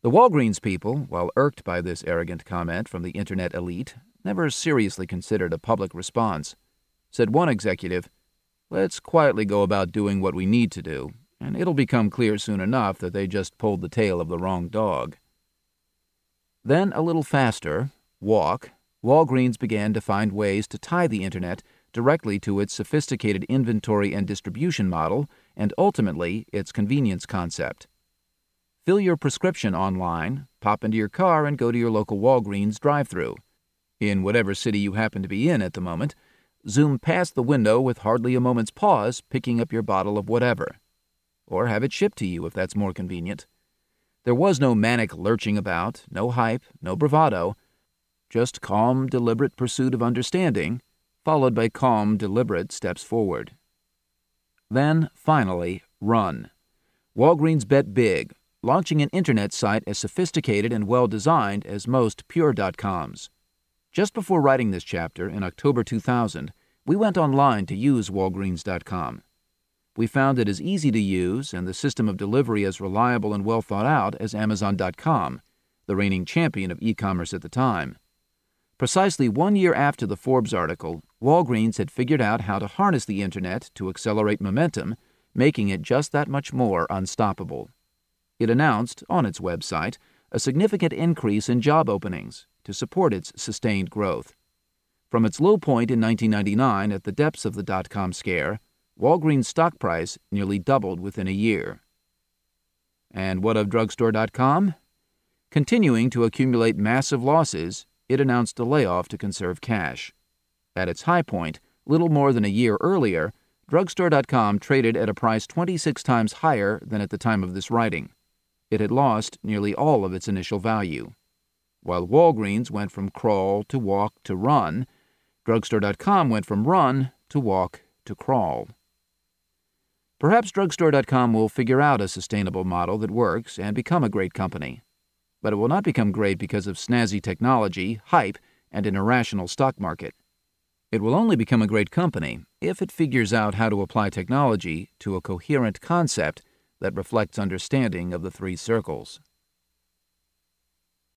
The Walgreens people, while irked by this arrogant comment from the Internet elite, never seriously considered a public response. Said one executive, "Let's quietly go about doing what we need to do, and it'll become clear soon enough that they just pulled the tail of the wrong dog." Then, a little faster, Walgreens began to find ways to tie the Internet directly to its sophisticated inventory and distribution model and ultimately its convenience concept. Fill your prescription online, pop into your car, and go to your local Walgreens drive-thru. In whatever city you happen to be in at the moment, zoom past the window with hardly a moment's pause, picking up your bottle of whatever. Or have it shipped to you if that's more convenient. There was no manic lurching about, no hype, no bravado, just calm, deliberate pursuit of understanding, followed by calm, deliberate steps forward. Then, finally, run. Walgreens bet big, launching an internet site as sophisticated and well-designed as most pure.coms. Just before writing this chapter, in October 2000, we went online to use Walgreens.com. We found it as easy to use and the system of delivery as reliable and well thought out as Amazon.com, the reigning champion of e-commerce at the time. Precisely 1 year after the Forbes article, Walgreens had figured out how to harness the Internet to accelerate momentum, making it just that much more unstoppable. It announced, on its website, a significant increase in job openings to support its sustained growth. From its low point in 1999 at the depths of the dot-com scare, Walgreens' stock price nearly doubled within a year. And what of Drugstore.com? Continuing to accumulate massive losses, it announced a layoff to conserve cash. At its high point, little more than a year earlier, Drugstore.com traded at a price 26 times higher than at the time of this writing. It had lost nearly all of its initial value. While Walgreens went from crawl to walk to run, Drugstore.com went from run to walk to crawl. Perhaps Drugstore.com will figure out a sustainable model that works and become a great company. But it will not become great because of snazzy technology, hype, and an irrational stock market. It will only become a great company if it figures out how to apply technology to a coherent concept that reflects understanding of the three circles.